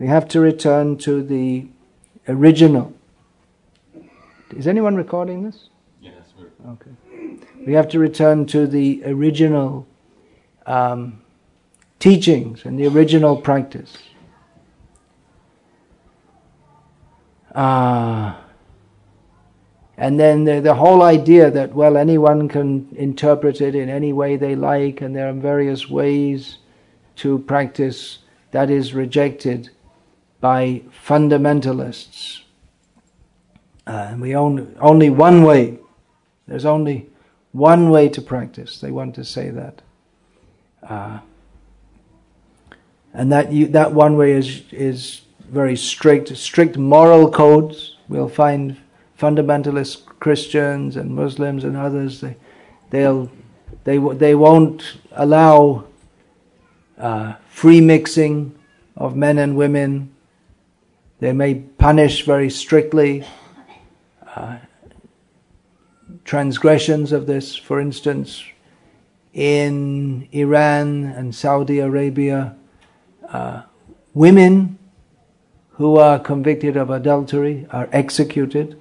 We have to return to the original. Is anyone recording this? Yes, we're... Okay. We have to return to the original teachings and the original practice. And then the whole idea that, well, anyone can interpret it in any way they like, and there are various ways to practice, that is rejected by fundamentalists. And we only one way. There's only one way to practice. They want to say that. And that one way is very strict moral codes. We'll find fundamentalist Christians and Muslims and others. They won't allow free mixing of men and women. They may punish very strictly transgressions of this. For instance, in Iran and Saudi Arabia, women who are convicted of adultery are executed.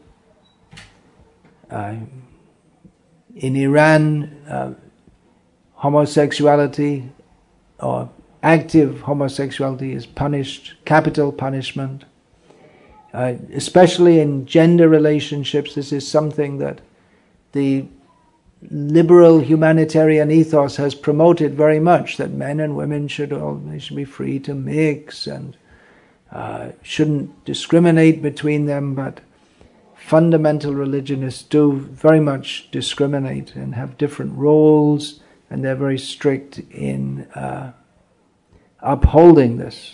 In Iran, homosexuality or active homosexuality is punished, capital punishment. Especially in gender relationships, this is something that the liberal humanitarian ethos has promoted very much, that men and women should be free to mix and shouldn't discriminate between them, but fundamental religionists do very much discriminate and have different roles, and they're very strict in upholding this.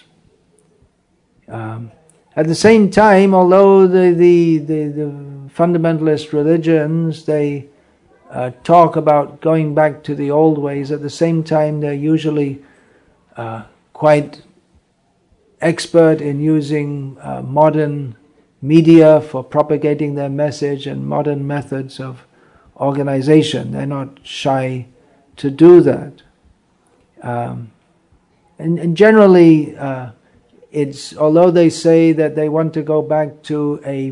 At the same time, although the fundamentalist religions, they talk about going back to the old ways, at the same time they're usually quite expert in using modern media for propagating their message and modern methods of organization. They're not shy to do that. And generally, although they say that they want to go back to a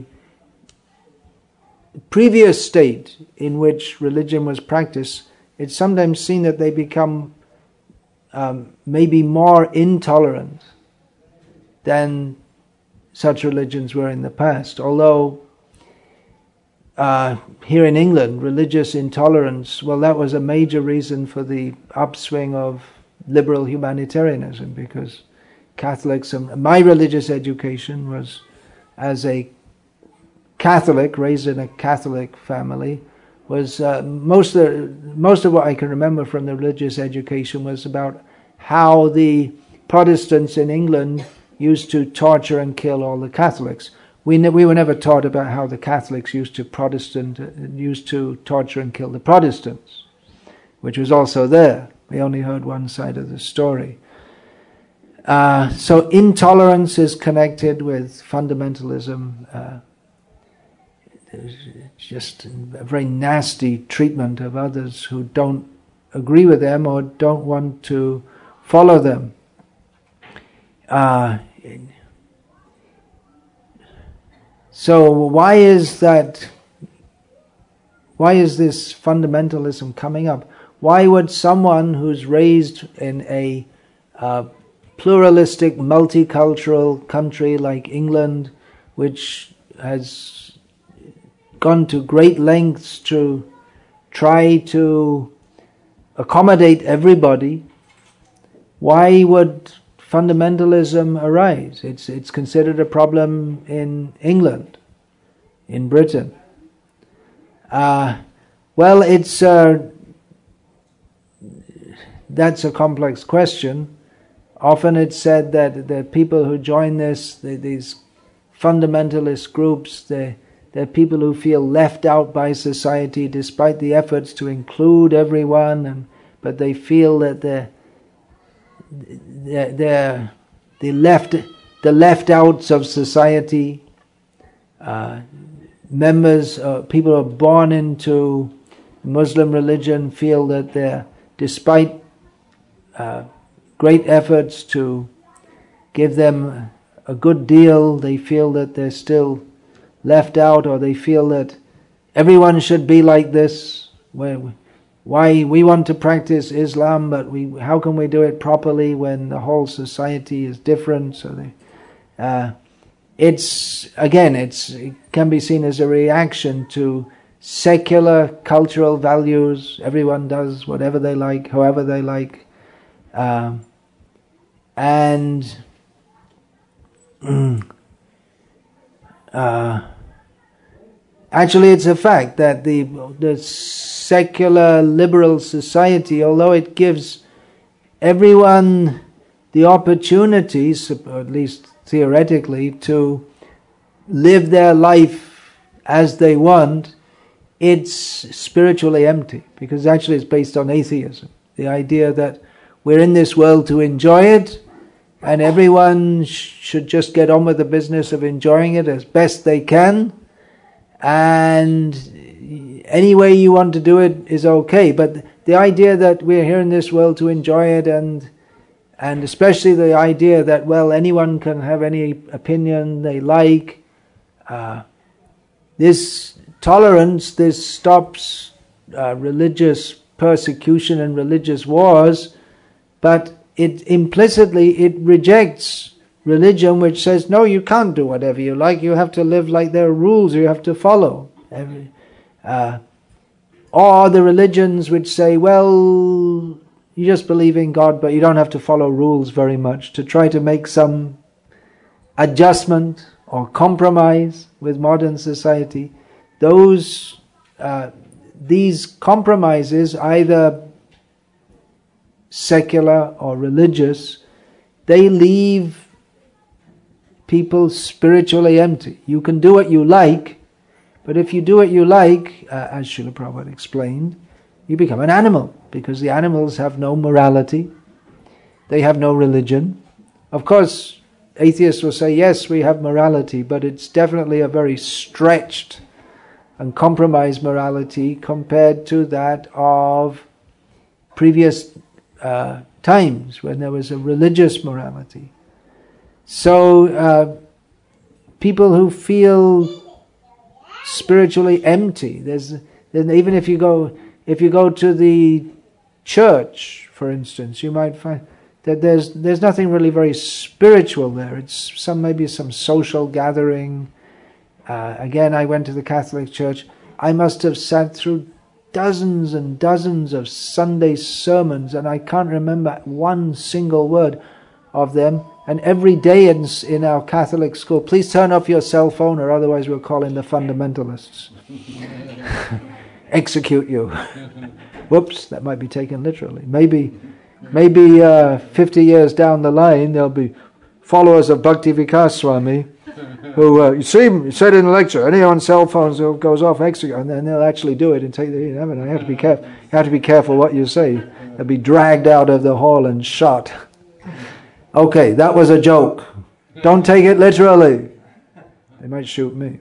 previous state in which religion was practiced, it's sometimes seen that they become maybe more intolerant than such religions were in the past. Although here in England, religious intolerance, well, that was a major reason for the upswing of liberal humanitarianism, because Catholics, and my religious education was as a Catholic, raised in a Catholic family, was most of what I can remember from the religious education was about how the Protestants in England used to torture and kill all the Catholics. We were never taught about how the Catholics used to torture and kill the Protestants, which was also there. We only heard one side of the story. So intolerance is connected with fundamentalism. Just a very nasty treatment of others who don't agree with them or don't want to follow them. So why is this fundamentalism coming up? Why would someone who's raised in a pluralistic, multicultural country like England, which has gone to great lengths to try to accommodate everybody, why would fundamentalism arise? It's considered a problem in England, in Britain. Well, that's a complex question. Often it's said that the people who join these fundamentalist groups, they're people who feel left out by society despite the efforts to include everyone, but they feel that they're the left outs of society. Members, people who are born into Muslim religion feel that they're, despite great efforts to give them a good deal, they feel that they're still left out, or they feel that everyone should be like this. Why we want to practice Islam, but how can we do it properly when the whole society is different? So it can be seen as a reaction to secular cultural values. Everyone does whatever they like, however they like, and actually it's a fact that the secular liberal society, although it gives everyone the opportunities, or at least theoretically, to live their life as they want, it's spiritually empty, because actually it's based on atheism. The idea that we're in this world to enjoy it, and everyone should just get on with the business of enjoying it as best they can, and any way you want to do it is okay. But the idea that we're here in this world to enjoy it, and especially the idea that, well, anyone can have any opinion they like, this tolerance, this stops religious persecution and religious wars, but it rejects religion, which says, no, you can't do whatever you like, you have to live like there are rules you have to follow. Or the religions which say, well, you just believe in God, but you don't have to follow rules very much, to try to make some adjustment or compromise with modern society. These compromises, either secular or religious, they leave people spiritually empty. You can do what you like, but if you do what you like, as Srila Prabhupada explained, you become an animal, because the animals have no morality, they have no religion. Of course, atheists will say, yes, we have morality, but it's definitely a very stretched and compromised morality compared to that of previous times when there was a religious morality. So people who feel spiritually empty, even if you go to the church, for instance, you might find that there's nothing really very spiritual there. It's maybe some social gathering. Again, I went to the Catholic Church. I must have sat through dozens and dozens of Sunday sermons, and I can't remember one single word of them. And every day in our Catholic school, please turn off your cell phone, or otherwise we'll call in the fundamentalists. Execute you. Whoops, that might be taken literally. Maybe 50 years down the line, there'll be followers of Bhakti Vikas Swami who, you said in the lecture, anyone on cell phones who goes off, execute, and then they'll actually do it and take the heaven. You have to be careful. You have to be careful what you say. They'll be dragged out of the hall and shot. Okay, that was a joke. Don't take it literally. They might shoot me.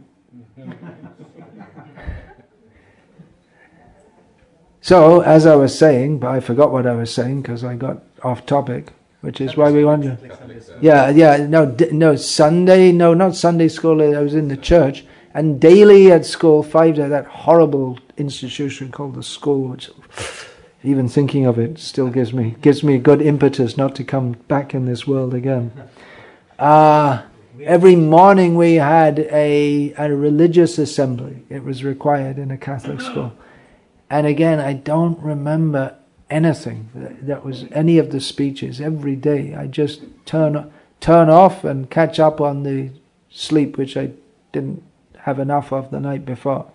So, as I was saying, but I forgot what I was saying because I got off topic, which is why we want to... Sunday, not Sunday school, I was in the church, and daily at school, 5 days, that horrible institution called the school, which even thinking of it still gives me good impetus not to come back in this world again. Every morning we had a religious assembly. It was required in a Catholic school. And again, I don't remember anything that was any of the speeches. Every day I just turn off and catch up on the sleep which I didn't have enough of the night before.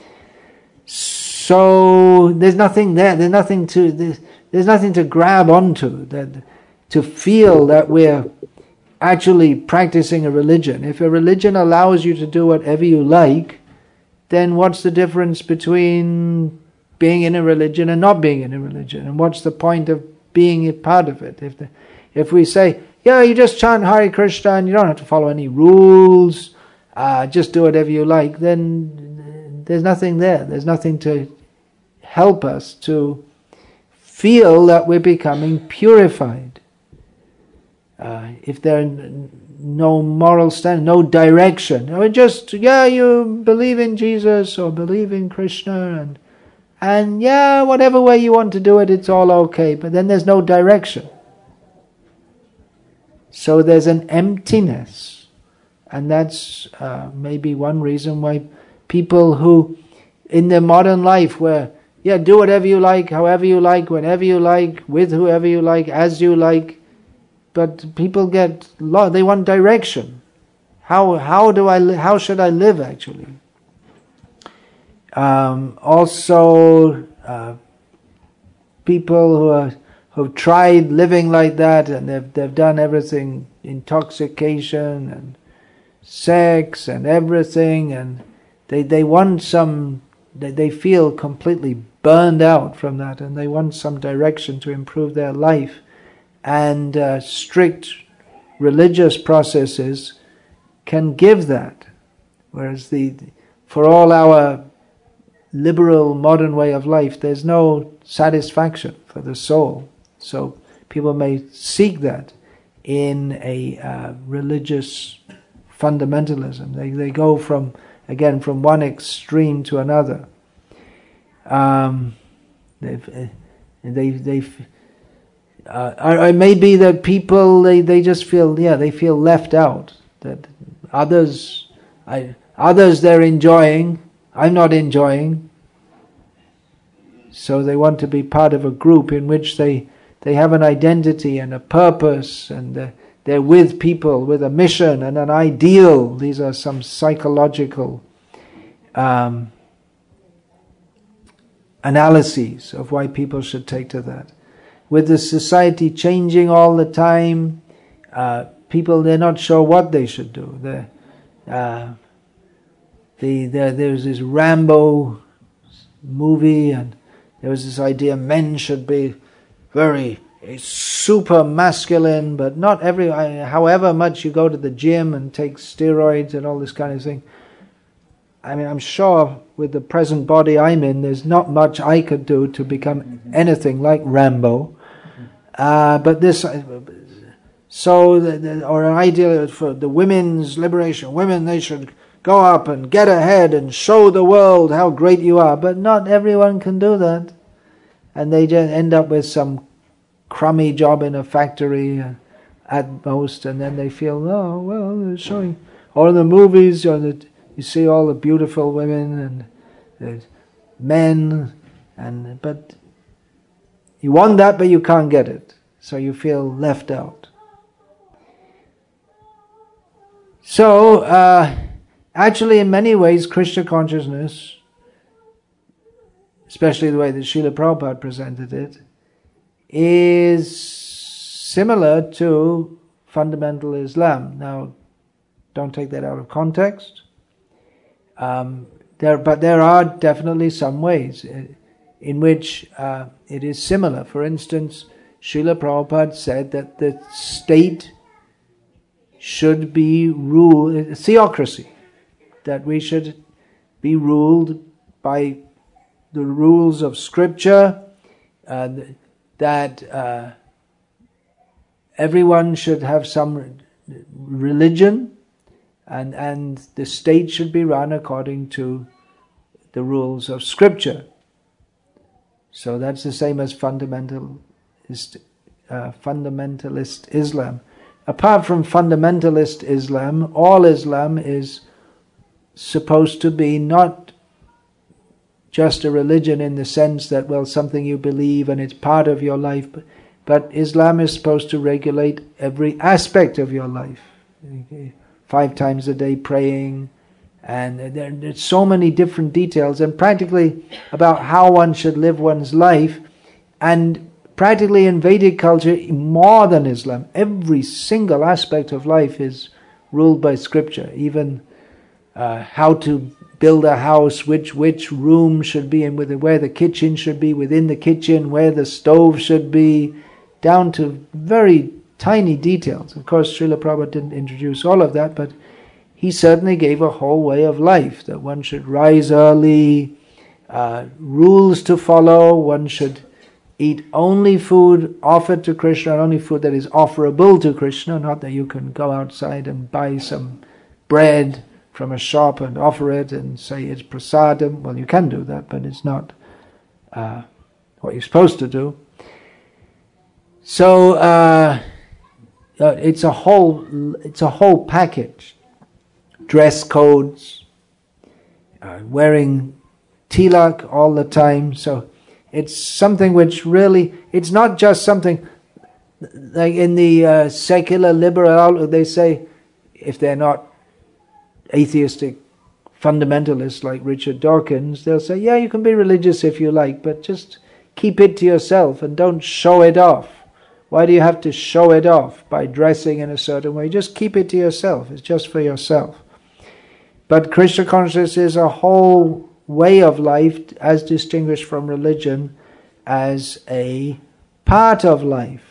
So there's nothing there. There's nothing to grab onto, to feel that we're actually practicing a religion. If a religion allows you to do whatever you like, then what's the difference between being in a religion and not being in a religion? And what's the point of being a part of it? If we say, yeah, you just chant Hare Krishna and you don't have to follow any rules, just do whatever you like, then there's nothing there. There's nothing to help us to feel that we're becoming purified. If there are no moral standard, no direction. Or just, you believe in Jesus or believe in Krishna and whatever way you want to do it, it's all okay. But then there's no direction. So there's an emptiness. And that's maybe one reason why people who, in their modern life, where, do whatever you like, however you like, whenever you like, with whoever you like, as you like, but people get lost. They want direction. How should I live actually? Also, people who've tried living like that and they've done everything, intoxication and sex and everything, and they want they feel completely burned out from that, and they want some direction to improve their life. And strict religious processes can give that, whereas for all our liberal modern way of life, there's no satisfaction for the soul. So people may seek that in a religious fundamentalism. They go from one extreme to another. It may be that people they just feel they feel left out. That others they're enjoying, I'm not enjoying. So they want to be part of a group in which they have an identity and a purpose, and they're with people with a mission and an ideal. These are some psychological analyses of why people should take to that. With the society changing all the time, people, they're not sure what they should do. There's this Rambo movie, and there was this idea men should be very super masculine, but not however much you go to the gym and take steroids and all this kind of thing. I mean, I'm sure with the present body I'm in, there's not much I could do to become anything like Rambo. But this, or an idea for the women's liberation. Women, they should go up and get ahead and show the world how great you are. But not everyone can do that. And they just end up with some crummy job in a factory at most, and then they feel, oh, well, they're showing. Or in the movies, you see all the beautiful women and the men, but you want that, but you can't get it. So you feel left out. So, actually in many ways, Krishna consciousness, especially the way that Srila Prabhupada presented it, is similar to fundamental Islam. Now, don't take that out of context. But there are definitely some ways in which it is similar. For instance, Srila Prabhupada said that the state should be ruled, theocracy, that we should be ruled by the rules of scripture, that everyone should have some religion, and the state should be run according to the rules of scripture. So that's the same as fundamentalist Islam. Apart from fundamentalist Islam, all Islam is supposed to be not just a religion in the sense that, well, something you believe and it's part of your life, but Islam is supposed to regulate every aspect of your life. 5 times a day praying, and there's so many different details, and practically about how one should live one's life, and practically in Vedic culture, more than Islam, every single aspect of life is ruled by scripture, even how to build a house, which room should be in, where the kitchen should be, within the kitchen, where the stove should be, down to very tiny details. Of course, Srila Prabhupada didn't introduce all of that, but he certainly gave a whole way of life, that one should rise early, rules to follow, one should eat only food offered to Krishna, only food that is offerable to Krishna, not that you can go outside and buy some bread from a shop and offer it and say it's prasadam. Well, you can do that, but it's not what you're supposed to do. So it's a whole package. Dress codes, wearing tilak all the time. So it's something which really, it's not just something like in the secular liberal outlook. They say, if they're not atheistic fundamentalists like Richard Dawkins, they'll say, yeah, you can be religious if you like, but just keep it to yourself and don't show it off. Why do you have to show it off by dressing in a certain way? Just keep it to yourself. It's just for yourself. But Krishna consciousness is a whole way of life, as distinguished from religion, as a part of life.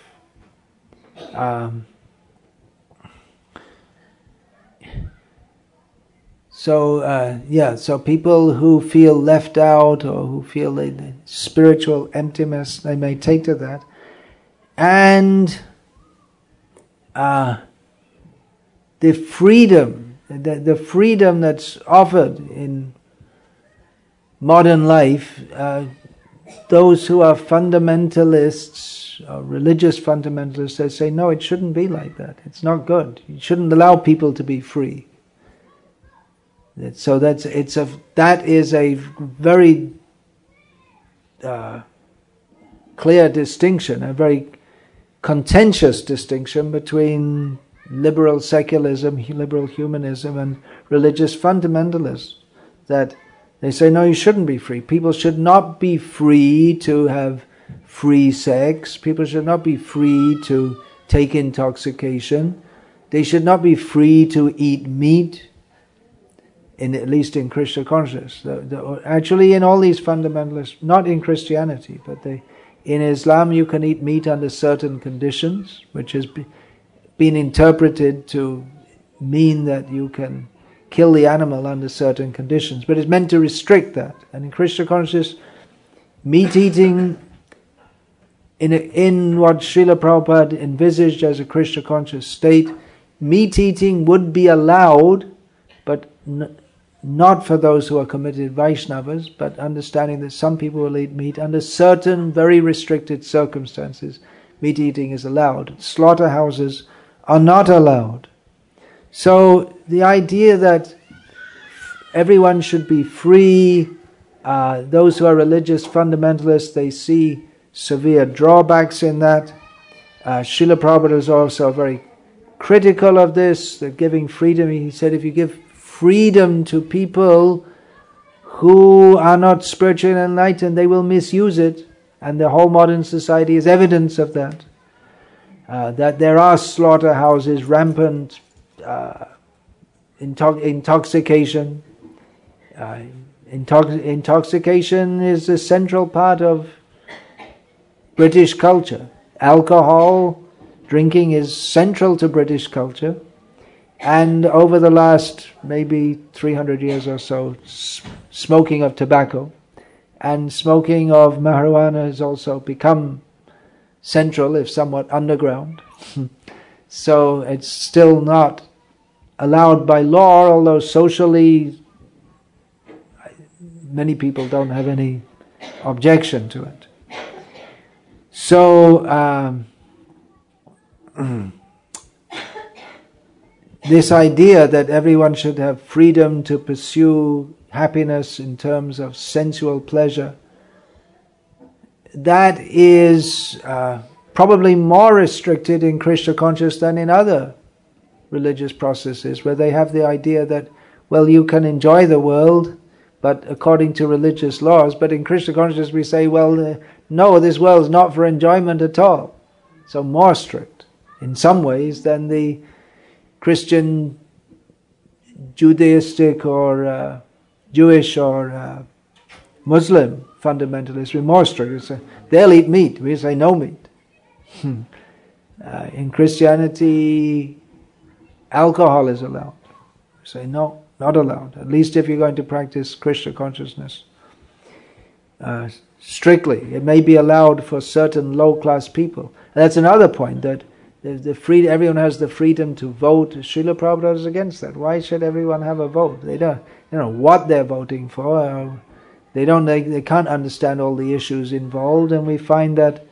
So people who feel left out or who feel the spiritual emptiness, they may take to that. And the freedom that's offered in modern life, those who are fundamentalists, or religious fundamentalists, they say, no, it shouldn't be like that. It's not good. You shouldn't allow people to be free. So that is a very clear distinction, a very contentious distinction between liberal secularism, liberal humanism, and religious fundamentalists. That they say, no, you shouldn't be free. People should not be free to have free sex. People should not be free to take intoxication. They should not be free to eat meat. At least in Krishna consciousness. Actually in all these fundamentalists, not in Christianity, but in Islam you can eat meat under certain conditions, which has been interpreted to mean that you can kill the animal under certain conditions, but it's meant to restrict that. And in Krishna consciousness, meat eating in what Srila Prabhupada envisaged as a Krishna conscious state, meat eating would be allowed, but not for those who are committed Vaishnavas, but understanding that some people will eat meat under certain very restricted circumstances. Meat eating is allowed. Slaughterhouses are not allowed. So the idea that everyone should be free, those who are religious fundamentalists, they see severe drawbacks in that. Srila Prabhupada is also very critical of this, that giving freedom. He said, if you give freedom to people who are not spiritually enlightened, they will misuse it, and the whole modern society is evidence of that. That there are slaughterhouses, rampant intoxication. Intoxication is a central part of British culture. Alcohol, drinking is central to British culture. And over the last maybe 300 years or so, smoking of tobacco and smoking of marijuana has also become central, if somewhat underground. So it's still not allowed by law, although socially many people don't have any objection to it. So this idea that everyone should have freedom to pursue happiness in terms of sensual pleasure, that is probably more restricted in Krishna consciousness than in other religious processes, where they have the idea that, well, you can enjoy the world, but according to religious laws. But in Krishna consciousness we say, well, no, this world is not for enjoyment at all. So more strict in some ways than the Christian, Judaistic or Jewish or Muslim fundamentalists. We're more strict. They'll eat meat. We say no meat. In Christianity, alcohol is allowed. We say no, not allowed. At least if you're going to practice Krishna consciousness. strictly. It may be allowed for certain low-class people. And that's another point, that everyone has the freedom to vote. Srila Prabhupada is against that. Why should everyone have a vote? They don't know what they're voting for. They can't understand all the issues involved, and we find that,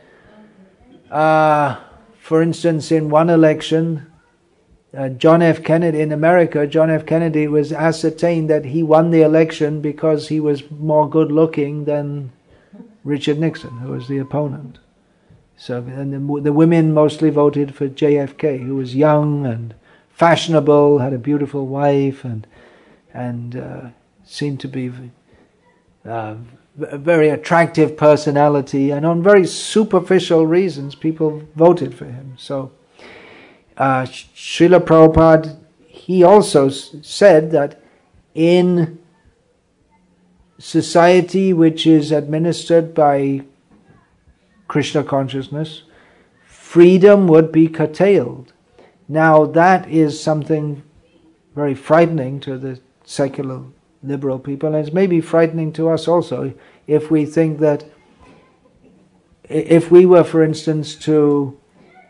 for instance, in one election, John F. Kennedy in America, John F. Kennedy was ascertained that he won the election because he was more good-looking than Richard Nixon, who was the opponent. So, and the women mostly voted for JFK, who was young and fashionable, had a beautiful wife, and seemed to be a very attractive personality, and on very superficial reasons people voted for him. So Srila Prabhupada, he also said that in society which is administered by Krishna consciousness, freedom would be curtailed. Now that is something very frightening to the secular liberal people, and it's maybe frightening to us also, if we think that if we were, for instance, to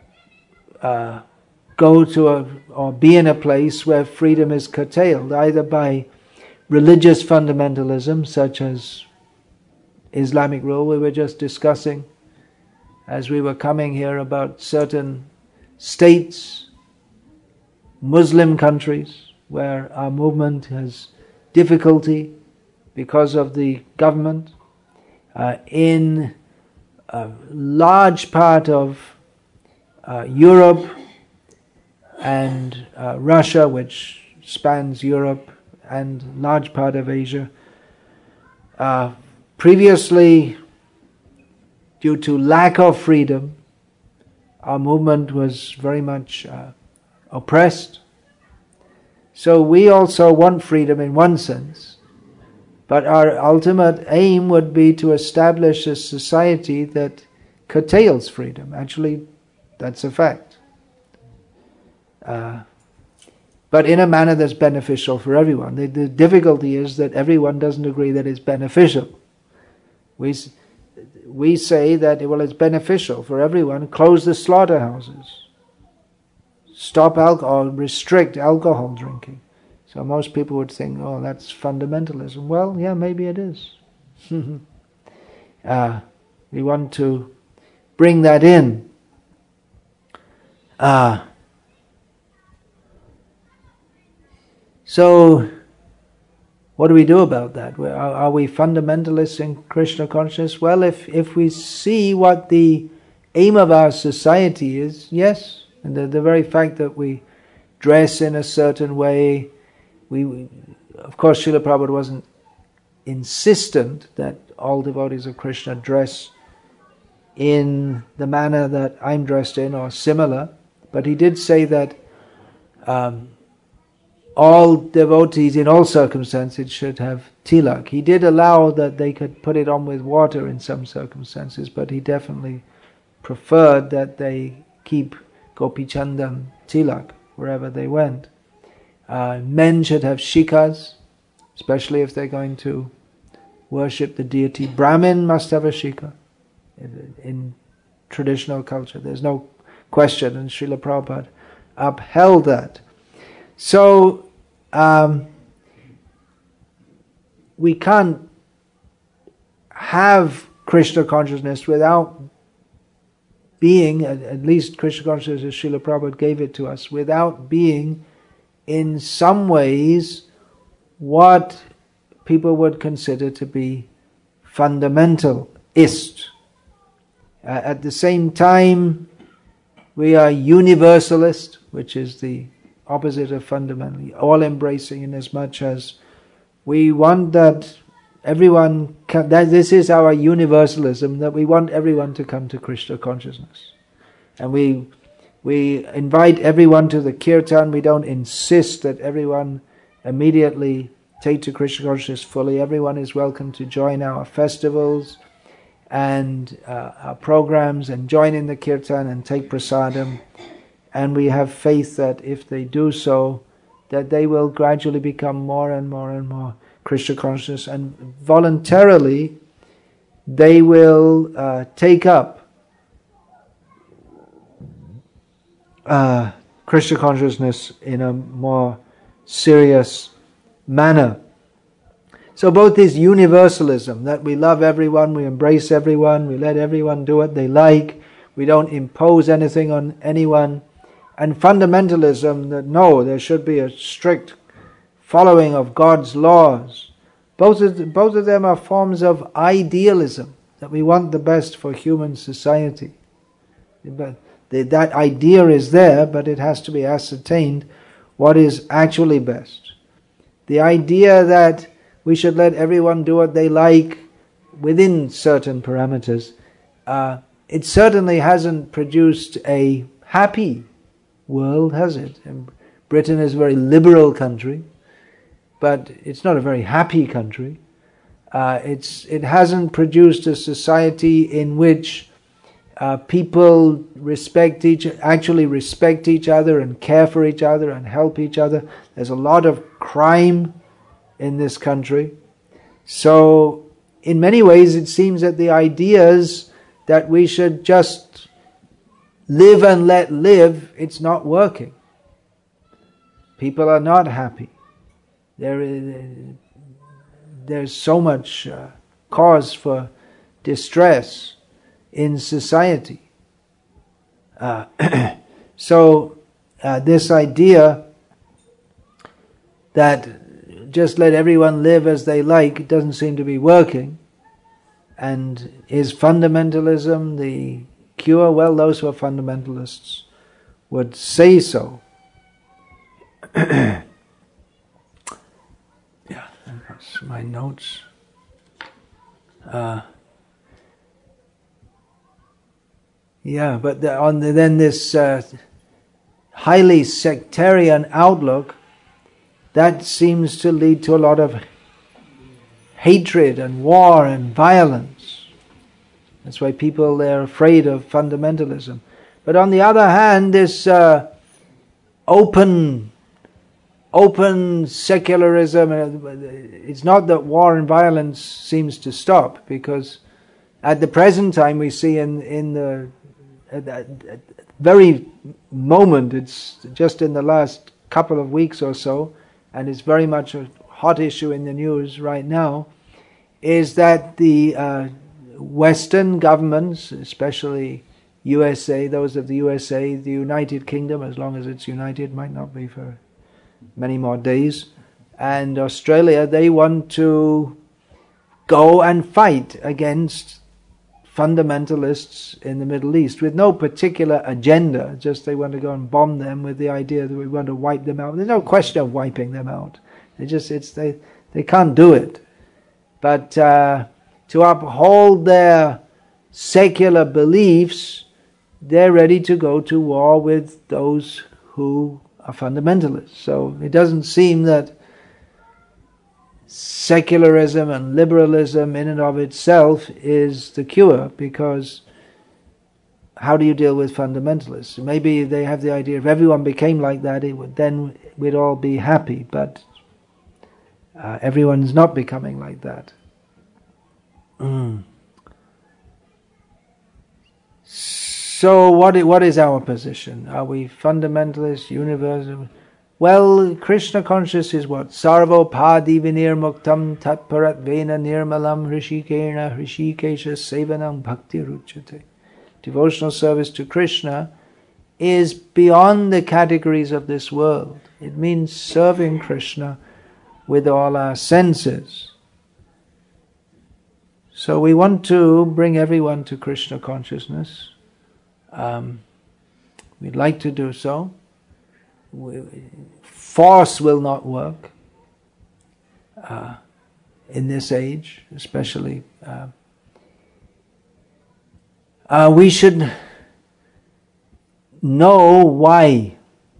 go to or be in a place where freedom is curtailed, either by religious fundamentalism, such as Islamic rule. We were just discussing, as we were coming here, about certain states, Muslim countries, where our movement has difficulty because of the government. In a large part of Europe and Russia, which spans Europe and large part of Asia, previously, due to lack of freedom, our movement was very much oppressed. So we also want freedom in one sense, but our ultimate aim would be to establish a society that curtails freedom. Actually, that's a fact. But in a manner that's beneficial for everyone. The difficulty is that everyone doesn't agree that it's beneficial. We say that, well, it's beneficial for everyone. Close the slaughterhouses. Stop alcohol, restrict alcohol drinking. So most people would think, oh, that's fundamentalism. Well, yeah, maybe it is. We want to bring that in. So, what do we do about that? Are we fundamentalists in Krishna consciousness? Well, if we see what the aim of our society is, yes. And the very fact that we dress in a certain way, of course, Srila Prabhupada wasn't insistent that all devotees of Krishna dress in the manner that I'm dressed in or similar, but he did say that all devotees in all circumstances should have tilak. He did allow that they could put it on with water in some circumstances, but he definitely preferred that they keep Gopi Chandan tilak wherever they went. Men should have shikhas, especially if they're going to worship the deity. Brahmin must have a shikha in traditional culture. There's no question, and Srila Prabhupada upheld that. So, we can't have Krishna consciousness without being, at least Krishna consciousness as Srila Prabhupada gave it to us, without being in some ways what people would consider to be fundamentalist. At the same time, we are universalist, which is the opposite of fundamentally, all-embracing, in as much as we want that everyone this is our universalism, that we want everyone to come to Krishna consciousness. And we invite everyone to the kirtan. We don't insist that everyone immediately take to Krishna consciousness fully. Everyone is welcome to join our festivals and our programs and join in the kirtan and take prasadam. And we have faith that if they do so, that they will gradually become more and more and more Krishna consciousness, and voluntarily they will take up Krishna consciousness in a more serious manner. So both this universalism, that we love everyone, we embrace everyone, we let everyone do what they like, we don't impose anything on anyone, and fundamentalism, that no, there should be a strict following of God's laws. Both of them are forms of idealism, that we want the best for human society. But that idea is there, but it has to be ascertained what is actually best. The idea that we should let everyone do what they like within certain parameters, it certainly hasn't produced a happy world, has it? And Britain is a very liberal country, but it's not a very happy country. It hasn't produced a society in which people actually respect each other and care for each other and help each other. There's a lot of crime in this country. So in many ways it seems that the ideas that we should just live and let live, it's not working. People are not happy. There's so much cause for distress in society. So this idea that just let everyone live as they like, it doesn't seem to be working. And is fundamentalism the cure? Well, those who are fundamentalists would say so. Yeah, that's my notes. Yeah, but then this highly sectarian outlook, that seems to lead to a lot of hatred and war and violence. That's why they're afraid of fundamentalism. But on the other hand, this open secularism, it's not that war and violence seems to stop, because at the present time we see in the at that very moment, it's just in the last couple of weeks or so, and it's very much a hot issue in the news right now, is that the Western governments, especially USA, those of the USA, the United Kingdom, as long as it's united, might not be for many more days, and Australia, they want to go and fight against fundamentalists in the Middle East with no particular agenda, just they want to go and bomb them with the idea that we want to wipe them out. There's no question of wiping them out. They can't do it. But to uphold their secular beliefs, they're ready to go to war with those who are fundamentalists. So it doesn't seem that secularism and liberalism in and of itself is the cure, because how do you deal with fundamentalists? Maybe they have the idea if everyone became like that, then we'd all be happy, but everyone's not becoming like that. So what is our position? Are we fundamentalists, universal? Well, Krishna conscious is what? Sarvo padi vinir muktam tatparat vena nirmalam hrishikesha sevanam bhakti ruchate. Devotional service to Krishna is beyond the categories of this world. It means serving Krishna with all our senses. So we want to bring everyone to Krishna consciousness. We'd like to do so. Force will not work in this age, especially. We should know why.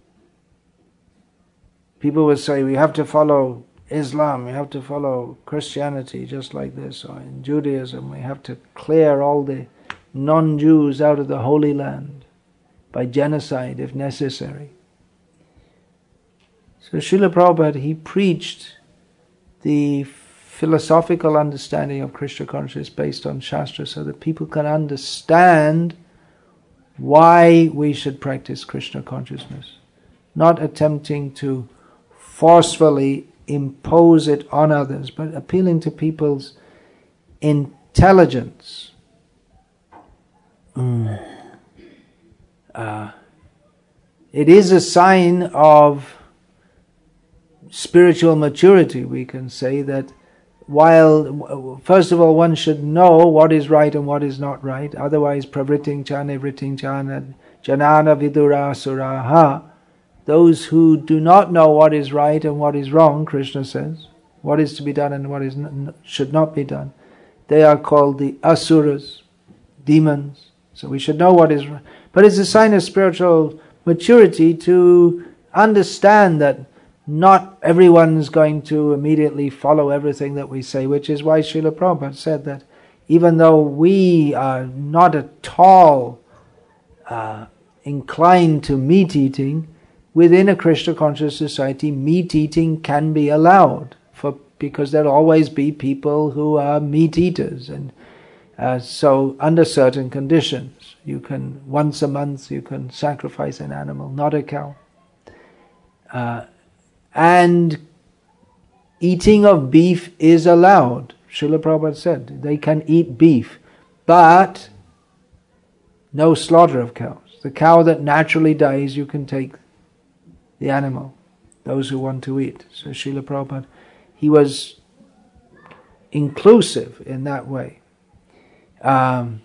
People would say we have to follow Islam, we have to follow Christianity just like this, or in Judaism we have to clear all the non-Jews out of the Holy Land by genocide if necessary. So Srila Prabhupada, he preached the philosophical understanding of Krishna consciousness based on Shastra, so that people can understand why we should practice Krishna consciousness. Not attempting to forcefully impose it on others, but appealing to people's intelligence. It is a sign of spiritual maturity, we can say, that while, first of all, one should know what is right and what is not right, otherwise pravriting cha nivriting cha janana vidura suraha, those who do not know what is right and what is wrong, Krishna says, what is to be done and what is should not be done, they are called the asuras, demons. So we should know what is right. But it's a sign of spiritual maturity to understand that not everyone's going to immediately follow everything that we say, which is why Srila Prabhupada said that even though we are not at all inclined to meat eating, within a Krishna conscious society, meat eating can be allowed, because there'll always be people who are meat eaters, and so under certain conditions, you can, once a month, you can sacrifice an animal, not a cow. And eating of beef is allowed. Srila Prabhupada said they can eat beef, but no slaughter of cows. The cow that naturally dies, you can take the animal, those who want to eat. So Srila Prabhupada, he was inclusive in that way. And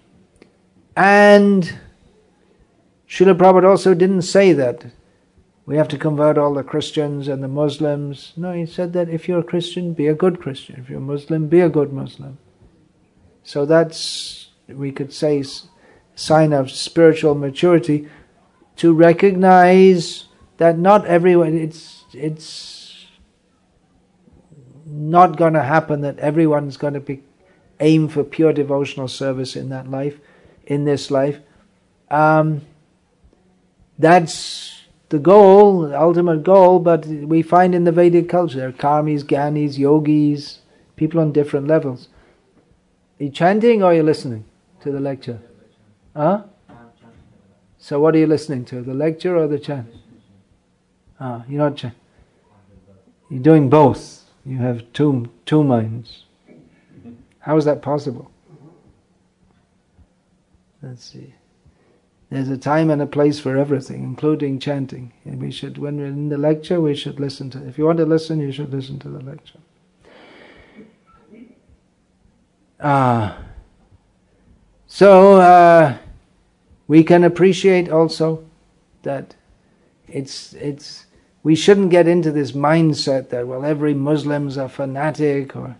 Srila Prabhupada also didn't say that we have to convert all the Christians and the Muslims. No, he said that if you're a Christian, be a good Christian. If you're a Muslim, be a good Muslim. So that's, we could say, sign of spiritual maturity, to recognize that not everyone, it's not going to happen that everyone's going to aim for pure devotional service in that life, in this life. That's the goal, the ultimate goal, but we find in the Vedic culture, there are karmis, gyanis, yogis, people on different levels. Are you chanting or are you listening to the lecture? Huh? So what are you listening to, the lecture or the chant? You're not chanting. You're doing both. You have two minds. How is that possible? Let's see. There's a time and a place for everything, including chanting. And we should, when we're in the lecture, we should listen to. If you want to listen, you should listen to the lecture. So we can appreciate also that we shouldn't get into this mindset that, well, every Muslim's a fanatic, or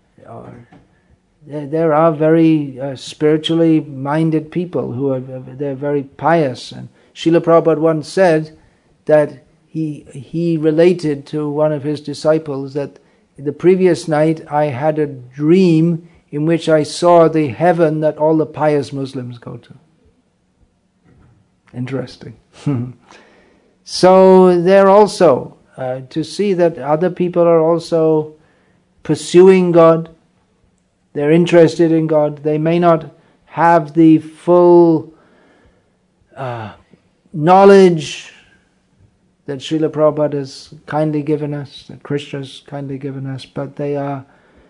there are very spiritually minded people who they're very pious. And Srila Prabhupada once said that he related to one of his disciples that the previous night I had a dream in which I saw the heaven that all the pious Muslims go to. Interesting. So they're also to see that other people are also pursuing God. They're interested in God. They may not have the full knowledge that Srila Prabhupada has kindly given us, that Krishna has kindly given us, but they are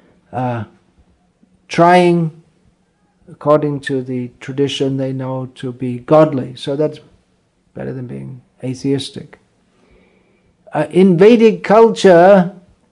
trying, according to the tradition they know, to be godly. So that's better than being atheistic. In Vedic culture,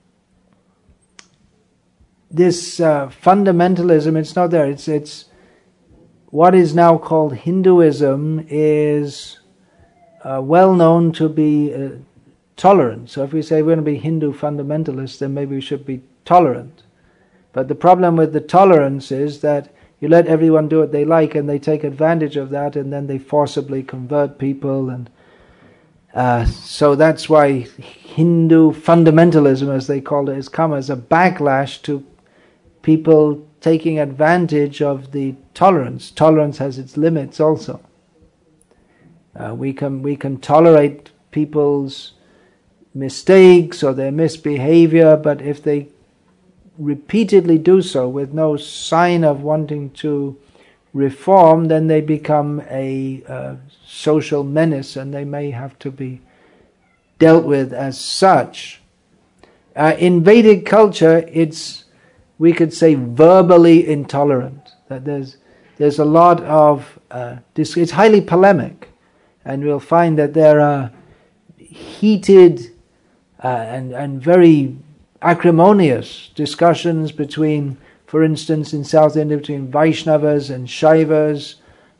this fundamentalism, it's not there. It's what is now called Hinduism is well known to be tolerant. So if we say we're going to be Hindu fundamentalists, then maybe we should be tolerant. But the problem with the tolerance is that you let everyone do what they like, and they take advantage of that, and then they forcibly convert people, and so that's why Hindu fundamentalism, as they call it, has come as a backlash to people taking advantage of the tolerance. Tolerance has its limits also. We can tolerate people's mistakes or their misbehavior, but if they repeatedly do so with no sign of wanting to reform, then they become a social menace, and they may have to be dealt with as such. In Vedic culture, we could say verbally intolerant. That there's a lot of it's highly polemic, and we'll find that there are heated and very acrimonious discussions between, for instance, in South India, between Vaishnavas and Shaivas,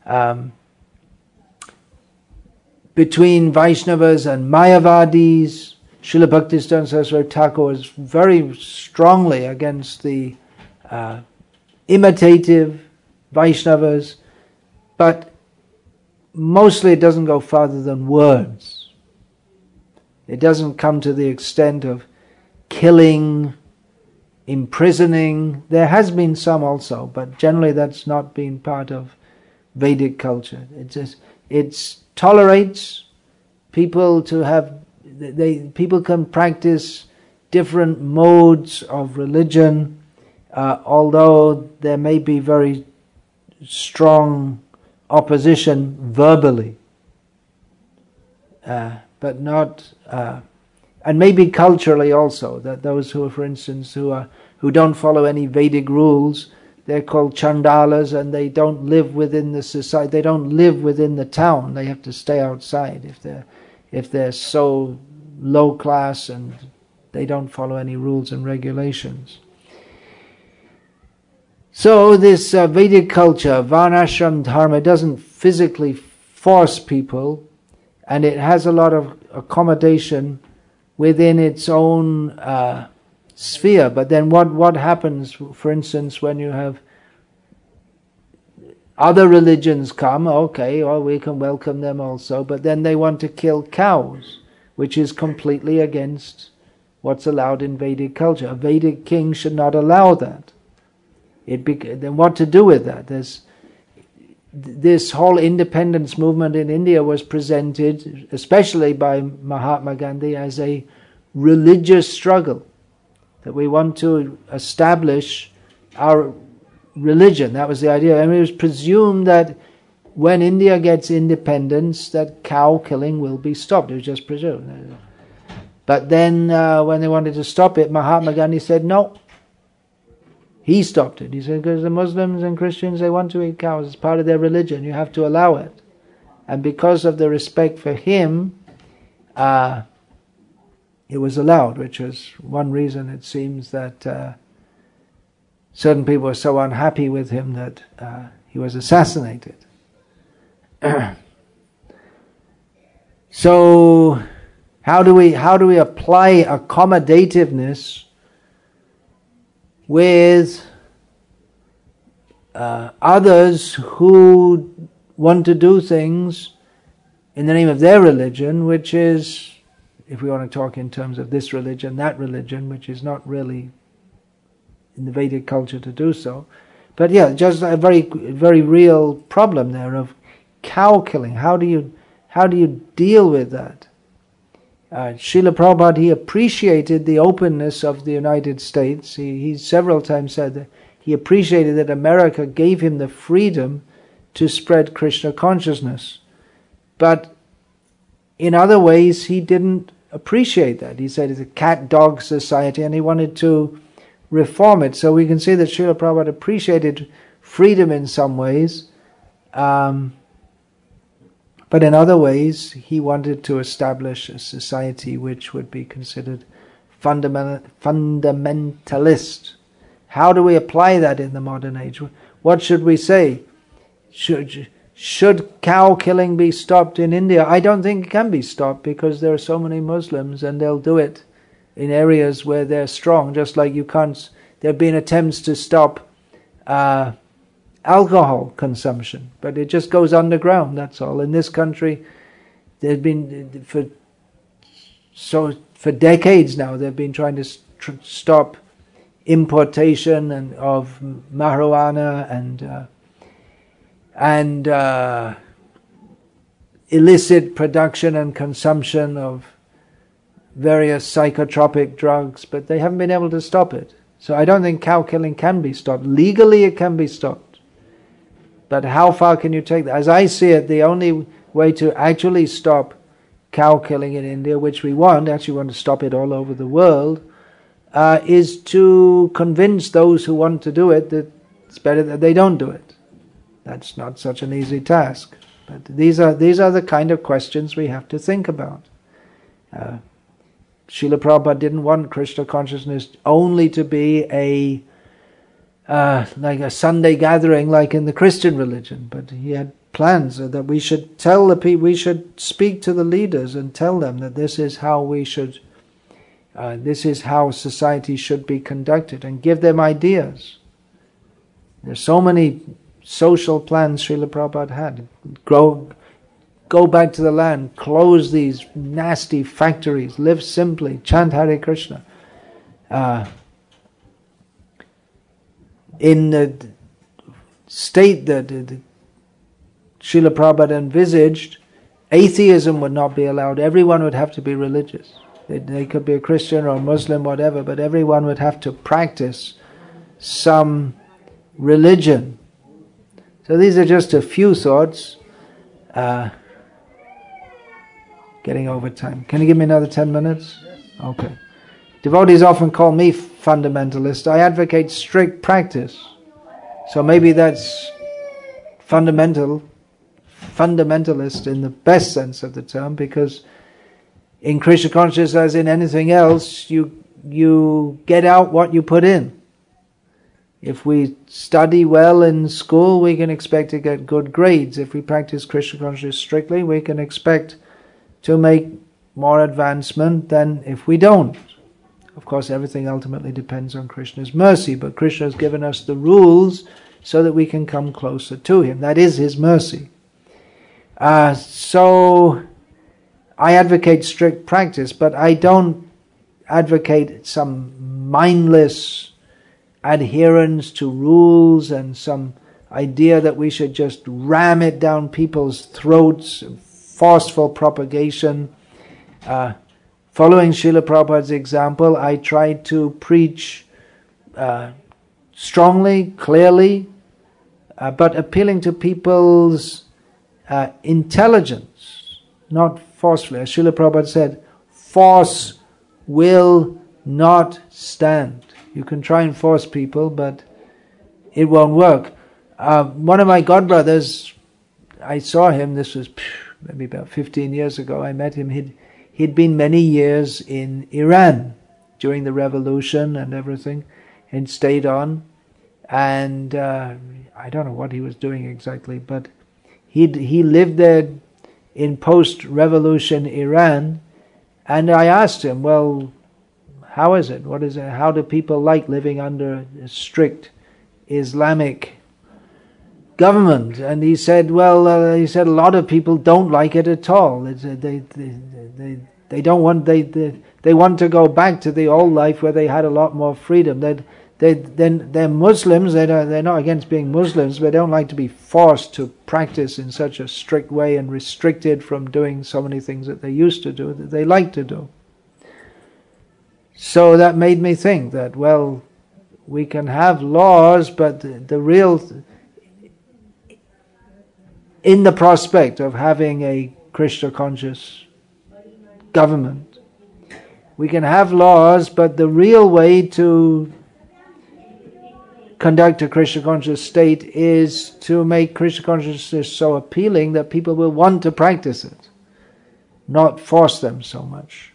between Vaishnavas and Mayavadis. Srila Bhaktisiddhanta Saraswati Thakur was very strongly against the imitative Vaishnavas, but mostly it doesn't go farther than words. It doesn't come to the extent of killing, imprisoning. There has been some also, but generally that's not been part of Vedic culture. It tolerates people to have. People can practice different modes of religion, although there may be very strong opposition verbally, but not, and maybe culturally also. That those who are, for instance, who don't follow any Vedic rules, they're called Chandalas, and they don't live within the society. They don't live within the town. They have to stay outside if they're so low class and they don't follow any rules and regulations. So this Vedic culture, Varnashram Dharma, doesn't physically force people, and it has a lot of accommodation within its own sphere. But then what happens, for instance, when you have other religions come, okay, well, we can welcome them also, but then they want to kill cows, which is completely against what's allowed in Vedic culture. A Vedic king should not allow that. Then what to do with that? This whole independence movement in India was presented, especially by Mahatma Gandhi, as a religious struggle, that we want to establish our religion. That was the idea. And it was presumed that when India gets independence, that cow killing will be stopped. It was just presumed. But then when they wanted to stop it, Mahatma Gandhi said no. He stopped it. He said, because the Muslims and Christians, they want to eat cows. It's part of their religion. You have to allow it. And because of the respect for him, it was allowed, which was one reason it seems that certain people were so unhappy with him that he was assassinated. So, how do we apply accommodativeness with others who want to do things in the name of their religion, which is, if we want to talk in terms of this religion, that religion, which is not really in the Vedic culture to do so. But yeah, just a very, very real problem there of cow killing. How do you deal with that? Srila Prabhupada, he appreciated the openness of the United States. He several times said that he appreciated that America gave him the freedom to spread Krishna consciousness. But in other ways, he didn't appreciate that. He said it's a cat-dog society, and he wanted to reform it. So we can see that Srila Prabhupada appreciated freedom in some ways, but in other ways he wanted to establish a society which would be considered fundamentalist. How do we apply that in the modern age? What should we say? Should cow killing be stopped in India? I don't think it can be stopped, because there are so many Muslims and they'll do it in areas where they're strong, just like you can't. There have been attempts to stop alcohol consumption, but it just goes underground, that's all. In this country, there's been, for decades now, they've been trying to stop importation of marijuana and illicit production and consumption of various psychotropic drugs, but they haven't been able to stop it. So I don't think cow killing can be stopped. Legally it can be stopped. But how far can you take that? As I see it, the only way to actually stop cow killing in India, which we actually want to stop it all over the world, is to convince those who want to do it that it's better that they don't do it. That's not such an easy task. But these are the kind of questions we have to think about. Srila Prabhupada didn't want Krishna consciousness only to be like a Sunday gathering like in the Christian religion, but he had plans that we should tell the people, we should speak to the leaders and tell them that this is how this is how society should be conducted, and give them ideas. There's so many social plans Srila Prabhupada had. Go back to the land, close these nasty factories, live simply, chant Hare Krishna. In the state that Srila Prabhupada envisaged, atheism would not be allowed. Everyone would have to be religious. They could be a Christian or a Muslim, whatever, but everyone would have to practice some religion. So these are just a few thoughts. Getting over time. Can you give me another 10 minutes? Okay. Devotees often call me fundamentalist. I advocate strict practice. So maybe that's fundamentalist in the best sense of the term, because in Krishna consciousness, as in anything else, you get out what you put in. If we study well in school, we can expect to get good grades. If we practice Krishna consciousness strictly, we can expect to make more advancement than if we don't. Of course, everything ultimately depends on Krishna's mercy, but Krishna has given us the rules so that we can come closer to Him. That is His mercy. So I advocate strict practice, but I don't advocate some mindless adherence to rules and some idea that we should just ram it down people's throats, forceful propagation. Following Srila Prabhupada's example, I try to preach strongly, clearly, but appealing to people's intelligence, not forcefully. As Srila Prabhupada said, force will not stand. You can try and force people, but it won't work. One of my godbrothers, I saw him, this was maybe about 15 years ago, I met him. He'd been many years in Iran during the revolution and everything, and stayed on. And I don't know what he was doing exactly, but he lived there in post-revolution Iran. And I asked him, well, how is it? What is it? How do people like living under a strict Islamic government? And he said, well, a lot of people don't like it at all. They don't want, they want to go back to the old life where they had a lot more freedom. They're Muslims. They're not against being Muslims, but they don't like to be forced to practice in such a strict way and restricted from doing so many things that they used to do, that they like to do. So that made me think that, well, we can have laws, but the real, in the prospect of having a Krishna conscious government, we can have laws, but the real way to conduct a Krishna conscious state is to make Krishna consciousness so appealing that people will want to practice it, not force them so much.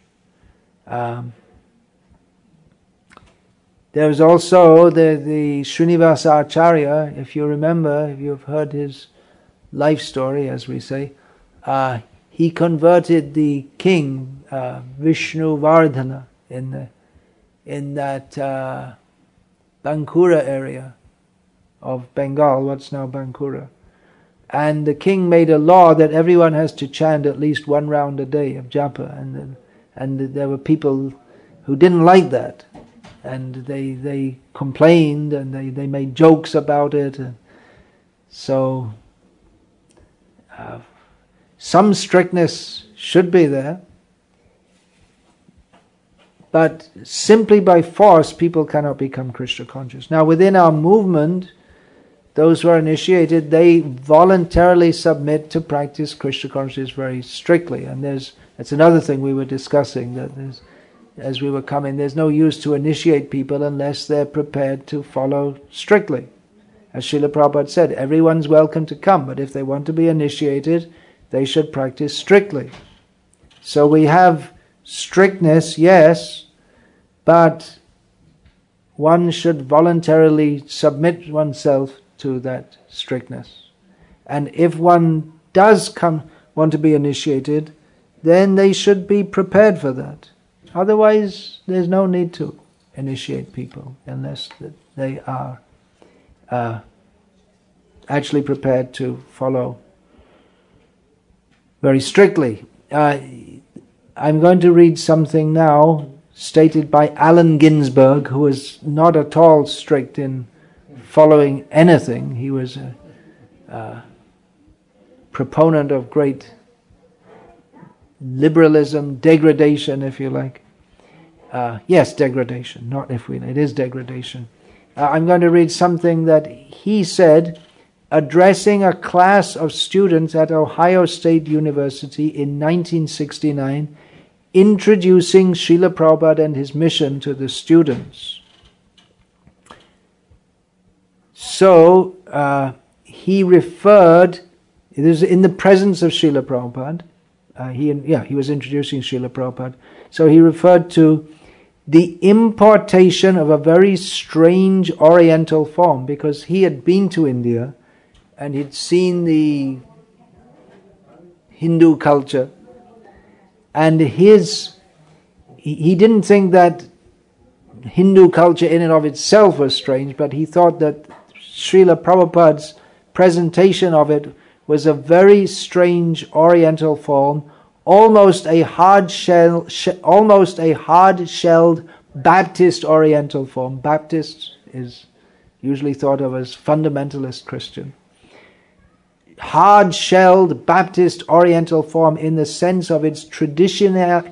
There's also the Srinivasa Acharya, if you remember, if you've heard his life story, as we say, he converted the king, Vishnu Vardhana, in that Bankura area of Bengal, what's now Bankura. And the king made a law that everyone has to chant at least one round a day of japa, and there were people who didn't like that. And they complained and they made jokes about it. And so some strictness should be there. But simply by force, people cannot become Krishna conscious. Now, within our movement, those who are initiated, they voluntarily submit to practice Krishna consciousness very strictly. And that's another thing we were discussing, that as we were coming, there's no use to initiate people unless they're prepared to follow strictly. As Srila Prabhupada said, everyone's welcome to come, but if they want to be initiated, they should practice strictly. So we have strictness, yes, but one should voluntarily submit oneself to that strictness. And if one does want to be initiated, then they should be prepared for that. Otherwise, there's no need to initiate people unless they are actually prepared to follow very strictly. I'm going to read something now stated by Allen Ginsberg, who was not at all strict in following anything. He was a proponent of great liberalism, degradation, if you like. Yes, degradation, not if we, it is degradation. I'm going to read something that he said addressing a class of students at Ohio State University in 1969, introducing Srila Prabhupada and his mission to the students. So, he referred, it is in the presence of Srila Prabhupada, he was introducing Srila Prabhupada, so he referred to the importation of a very strange Oriental form, because he had been to India and he'd seen the Hindu culture, and he didn't think that Hindu culture in and of itself was strange, but he thought that Srila Prabhupada's presentation of it was a very strange Oriental form, almost a hard-shelled Baptist Oriental form. Baptist is usually thought of as fundamentalist Christian. Hard-shelled Baptist Oriental form in the sense of its traditionality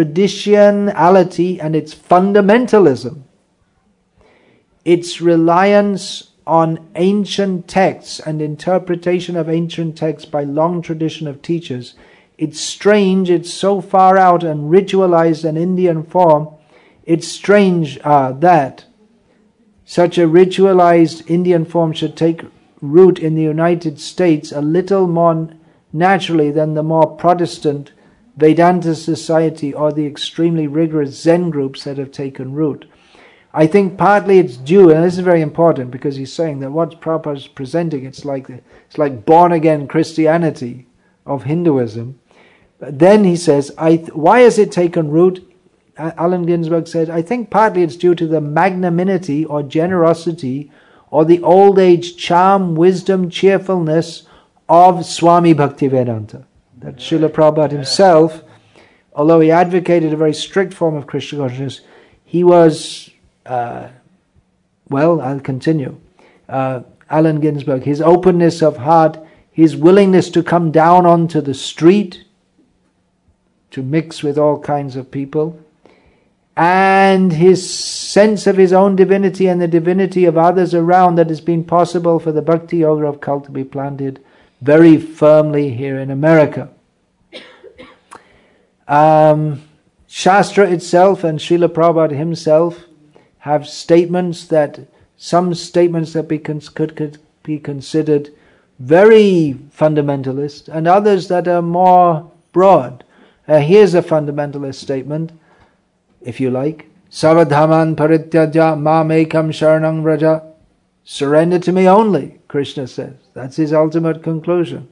and its fundamentalism. Its reliance on ancient texts and interpretation of ancient texts by long tradition of teachers. It's strange, it's so far out and ritualized an Indian form. It's strange that such a ritualized Indian form should take root in the United States a little more naturally than the more Protestant Vedanta Society or the extremely rigorous Zen groups that have taken root. I think partly it's due, and this is very important because he's saying that what Prabhupada is presenting, it's like born-again Christianity of Hinduism. But then he says, why has it taken root? Allen Ginsberg says, I think partly it's due to the magnanimity or generosity or the old age charm, wisdom, cheerfulness of Swami Bhaktivedanta. That Srila Prabhupada himself, although he advocated a very strict form of Krishna consciousness, he was, I'll continue. Allen Ginsberg, his openness of heart, his willingness to come down onto the street, to mix with all kinds of people, and his sense of his own divinity and the divinity of others around, that has been possible for the Bhakti Yoga of cult to be planted very firmly here in America. Shastra itself and Srila Prabhupada himself have statements that, some statements that could be considered very fundamentalist, and others that are more broad. Here's a fundamentalist statement, if you like. Savadhaman parityaja mamekam sharanam vraja. Surrender to me only, Krishna says. That's his ultimate conclusion.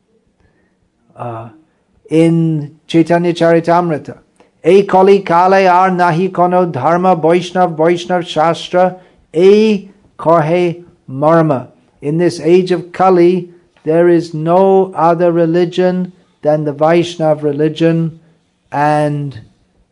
In Chaitanya Charitamrita, E kali kale ar nahi kono dharma Vaishnav shastra e kohe marma. In this age of Kali, there is no other religion than the Vaishnav religion, and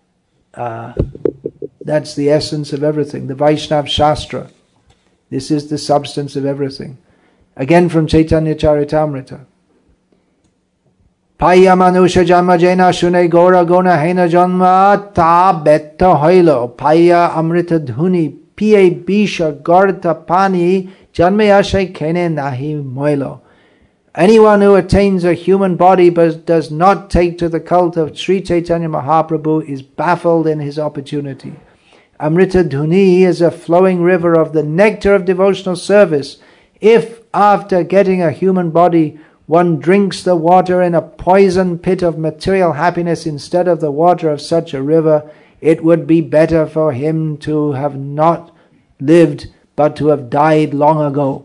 that's the essence of everything, the Vaishnav Shastra. This is the substance of everything. Again from Chaitanya Charitamrita. Paya manusha janma jena shune gora gona hena janma ta betta hoilo. Paya amrita dhuni piye bisha garta pani janme ashay kene nahi moilo. Anyone who attains a human body but does not take to the cult of Sri Chaitanya Mahaprabhu is baffled in his opportunity. Amrita Dhuni is a flowing river of the nectar of devotional service. If after getting a human body one drinks the water in a poison pit of material happiness instead of the water of such a river, it would be better for him to have not lived but to have died long ago.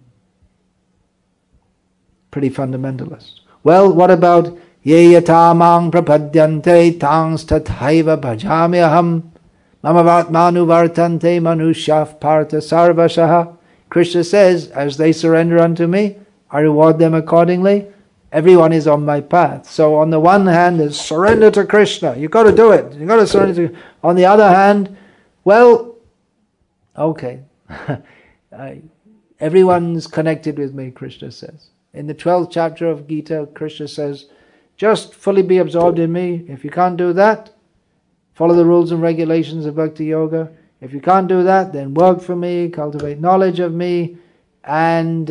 Pretty fundamentalist. Well, what about ye yatamang prapadyante tangs tathaiva bhajamyaham mamavatmanu vartante manushyav partha sarvashaha. Krishna says, as they surrender unto me, I reward them accordingly. Everyone is on my path. So on the one hand, there's surrender to Krishna. You've got to do it. You've got to surrender to. On the other hand, well, okay. Everyone's connected with me, Krishna says. In the 12th chapter of Gita, Krishna says, just fully be absorbed in me. If you can't do that, follow the rules and regulations of Bhakti Yoga. If you can't do that, then work for me, cultivate knowledge of me. And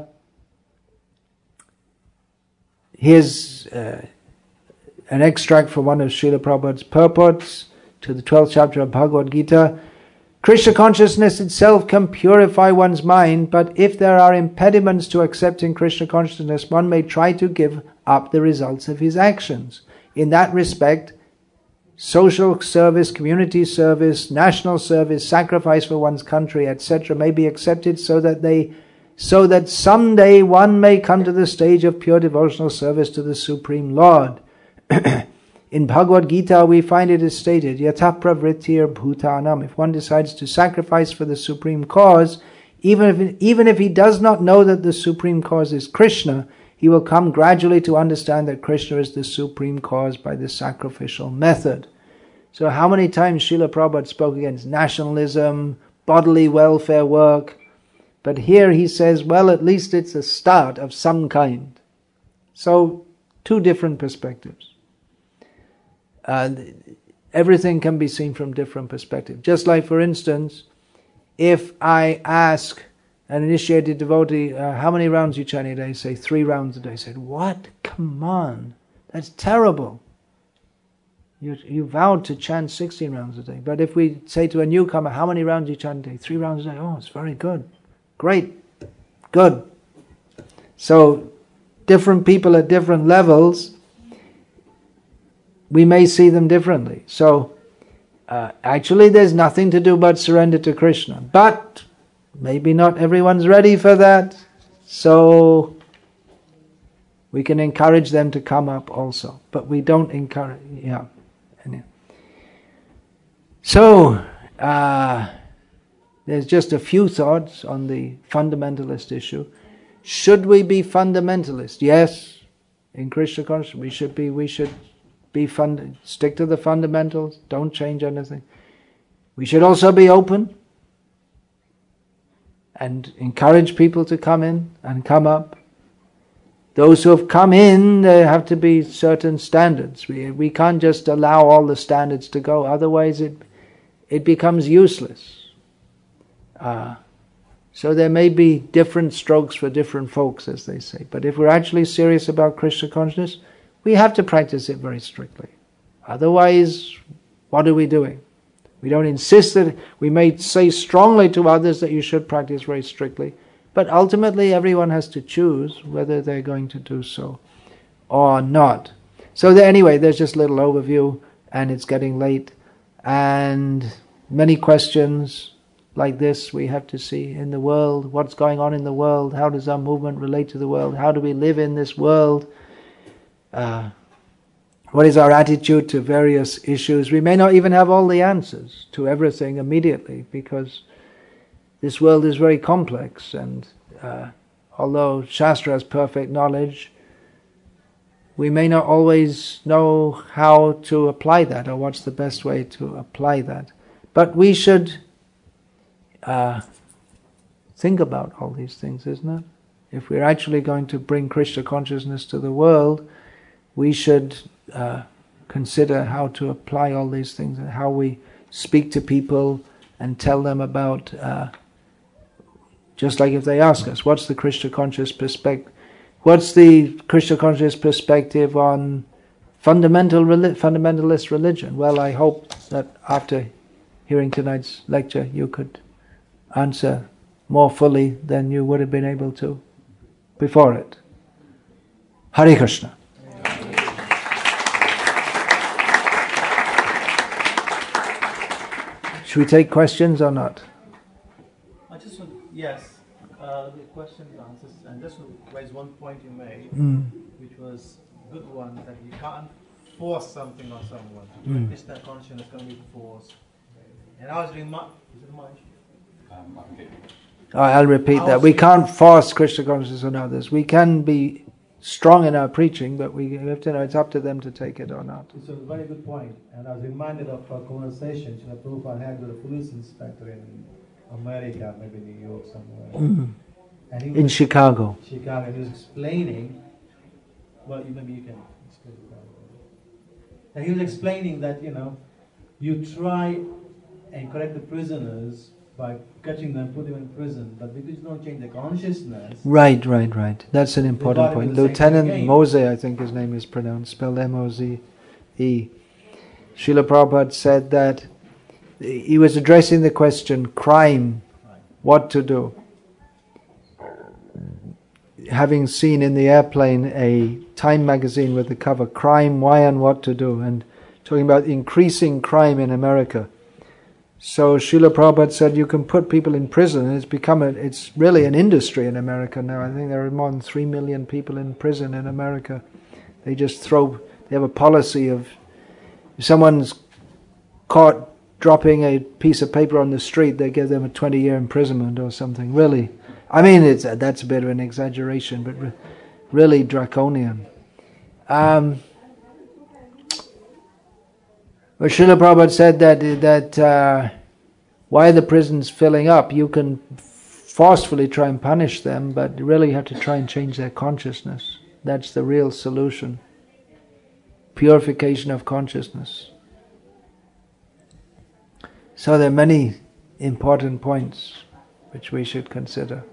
here's an extract from one of Srila Prabhupada's purports to the 12th chapter of Bhagavad Gita. Krishna consciousness itself can purify one's mind, but if there are impediments to accepting Krishna consciousness, one may try to give up the results of his actions. In that respect, social service, community service, national service, sacrifice for one's country, etc. may be accepted so that someday one may come to the stage of pure devotional service to the Supreme Lord. In Bhagavad Gita, we find it is stated, Yatha pravrittir bhutanam. If one decides to sacrifice for the supreme cause, even if he does not know that the supreme cause is Krishna, he will come gradually to understand that Krishna is the supreme cause by the sacrificial method. So how many times Srila Prabhupada spoke against nationalism, bodily welfare work, but here he says, well, at least it's a start of some kind. So, two different perspectives. Everything can be seen from different perspectives. Just like, for instance, if I ask an initiated devotee, how many rounds you chant a day? Say 3 rounds a day. Said, what? Come on, that's terrible. You vowed to chant 16 rounds a day. But if we say to a newcomer, how many rounds you chant a day? 3 rounds a day. Oh, it's very good. Great. Good. So, different people at different levels, we may see them differently. So, actually there's nothing to do but surrender to Krishna. But, maybe not everyone's ready for that. So, we can encourage them to come up also. But we don't encourage, yeah. So, there's just a few thoughts on the fundamentalist issue. Should we be fundamentalist? Yes, in Krishna consciousness we should be stick to the fundamentals, don't change anything. We should also be open and encourage people to come in and come up. Those who have come in, there have to be certain standards. We can't just allow all the standards to go, otherwise it becomes useless. So there may be different strokes for different folks, as they say. But if we're actually serious about Krishna consciousness, we have to practice it very strictly. Otherwise, what are we doing? We don't insist that, we may say strongly to others that you should practice very strictly, but ultimately everyone has to choose whether they're going to do so or not. So anyway, there's just a little overview, and it's getting late, and many questions like this we have to see in the world. What's going on in the world? How does our movement relate to the world? How do we live in this world? What is our attitude to various issues? We may not even have all the answers to everything immediately, because this world is very complex, and although Shastra has perfect knowledge, we may not always know how to apply that, or what's the best way to apply that. But we should think about all these things, isn't it? If we're actually going to bring Krishna consciousness to the world, we should consider how to apply all these things and how we speak to people and tell them about, just like if they ask us, what's the Krishna conscious perspective? What's the Krishna conscious perspective on fundamentalist religion? Well, I hope that after hearing tonight's lecture, you could answer more fully than you would have been able to before it. Hare Krishna. Should we take questions or not? I just want, yes, the questions and answers, and just to raise one point you made, which was a good one, that you can't force something on someone. To do Krishna consciousness can be forced. And I was is it mine? I'll repeat that. We can't force Krishna consciousness on others. We can be strong in our preaching, but we have to know it's up to them to take it or not. It's a very good point. And I was reminded of a conversation Srila Prabhupada had with a police inspector in America, maybe New York somewhere. And he was in Chicago. Chicago, and he was explaining, well, maybe you can explain it. And he was explaining that, you try and correct the prisoners by catching them, put them in prison, but because you don't change their consciousness. Right. That's an important point. Lieutenant Mose, I think his name is pronounced, spelled M-O-Z-E. Srila Prabhupada said that he was addressing the question, crime, what to do. Having seen in the airplane a Time magazine with the cover, Crime, Why and What to Do, and talking about increasing crime in America. So Srila Prabhupada said you can put people in prison, and it's really an industry in America now. I think there are more than 3 million people in prison in America. They have a policy of, if someone's caught dropping a piece of paper on the street, they give them a 20-year imprisonment or something. Really, I mean, that's a bit of an exaggeration, but really draconian. But Srila Prabhupada said that why the prison's filling up, you can forcefully try and punish them, but you really have to try and change their consciousness. That's the real solution. Purification of consciousness. So there are many important points which we should consider.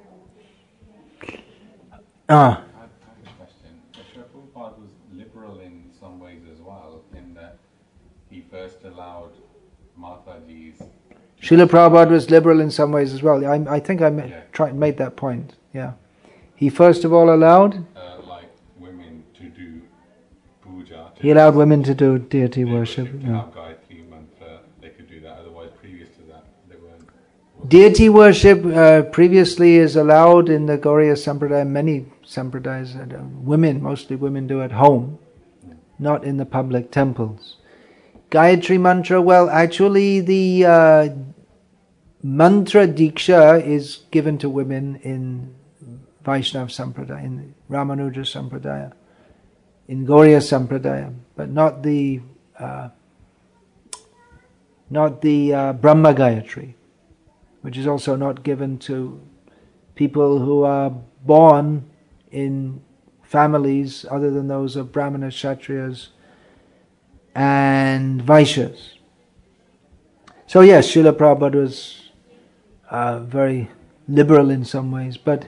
I have a question. Srila Prabhupada was liberal in some ways as well, in that he first allowed Mataji's... Srila Prabhupada was liberal in some ways as well. I think I made that point. Yeah, he first of all allowed like women to do puja. He allowed women to do deity worship. Gayatri mantra, they could do that. Otherwise, previous to that, they weren't. Deity worship previously is allowed in the Gauriya Sampradaya. Many Sampradayas, mostly women do at home, not in the public temples. Gayatri mantra, well, actually the mantra diksha is given to women in Vaishnava Sampradaya, in Ramanuja Sampradaya, in Gauriya Sampradaya, but not the Brahma Gayatri, which is also not given to people who are born in families other than those of Brahmanas, Kshatriyas, and Vaishyas. So yes, Srila Prabhupada was very liberal in some ways, but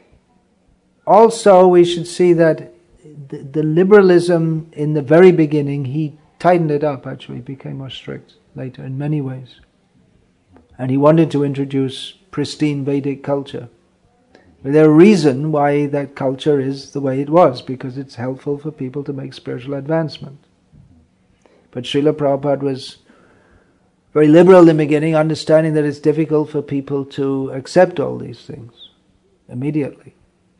also we should see that the liberalism in the very beginning, he tightened it up actually, became more strict later in many ways. And he wanted to introduce pristine Vedic culture. But there's a reason why that culture is the way it was, because it's helpful for people to make spiritual advancement. But Srila Prabhupada was very liberal in the beginning, understanding that it's difficult for people to accept all these things immediately.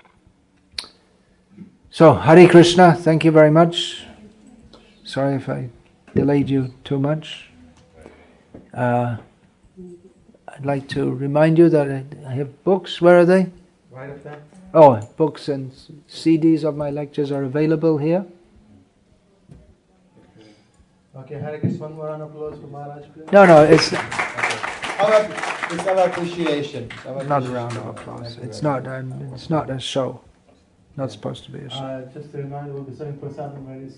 So, Hare Krishna, thank you very much. Sorry if I delayed you too much. I'd like to remind you that I have books. Where are they? Right up there. Oh, books and CDs of my lectures are available here. Okay, Hare Krishna, one more round of applause for Maharaj, please. No, it's It's our appreciation. not a round of applause. It's not a show. not supposed to be a sin. Just a reminder, we'll be studying Prasadam very